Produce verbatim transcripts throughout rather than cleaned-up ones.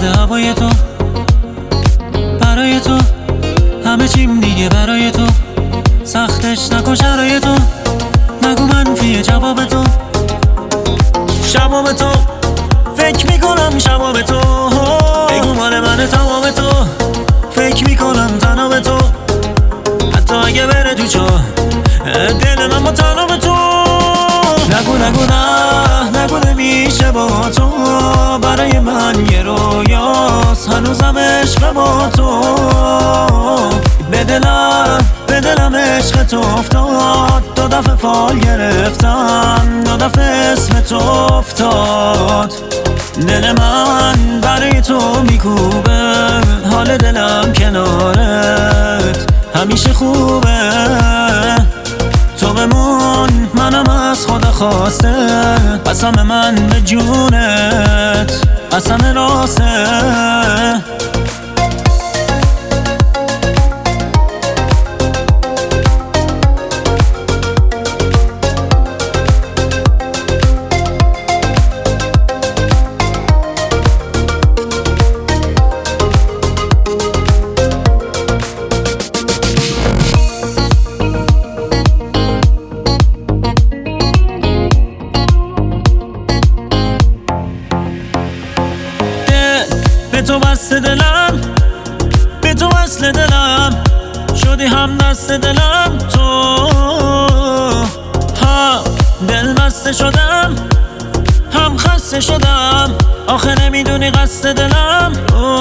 داده هوای تو، برای تو همه چیم دیگه برای تو، سختش نکن شرای تو، نگو منفیه جواب تو، شباب تو فکر میکنم شباب تو، بگو مال من تمام تو، فکر میکنم تنها به تو، حتی اگه بره تو چا دل من با تنها به تو، نگو نگو نه نگو نمیشه با تو، برای من یه رویاست هنوزم عشق با تو، به دلم به دلم عشق تو افتاد، دو دفعه فال گرفتم، دو دفعه اسم تو افتاد، دل من برای تو میکوبه، حال دلم کنارت همیشه خوبه، تو بمون منم از خدا خواسته، قسم من به جونت قسم راسته. به تو بسته دلم، به تو وصل دلم، شدی هم دست دلم، تو هم دل بسته شدم هم خسته شدم، آخه نمیدونی قصد دلم،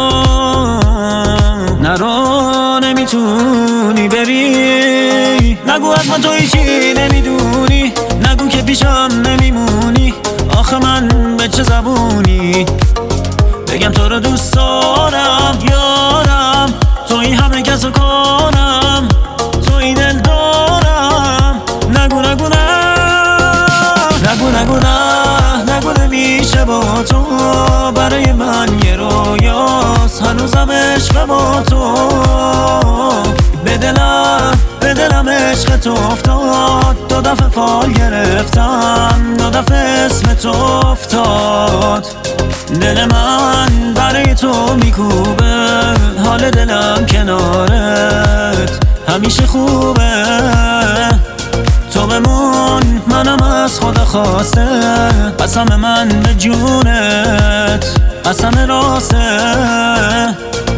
نرو نمیتونی بری، نگو از من تو هیچی نمیدونی، نگو که پیشم نمیمونی، آخه من به چه زبونی بگم تو رو دوست دارم یارم، توی همه کس رو کنم، توی دل دارم، نگو نگو نه نگو نگو نه نگو نمیشه با تو، برای من یه رویاست هنوزم عشق با تو، به دلم به دلم عشق تو افتاد، دو دفعه فال گرفتم، دو دفعه اسم تو افتاد، دل من برای تو میکوبه، حال دلم کنارت همیشه خوبه، تو بمون منم از خدا خواسته، قسم من به جونت قسم راسته.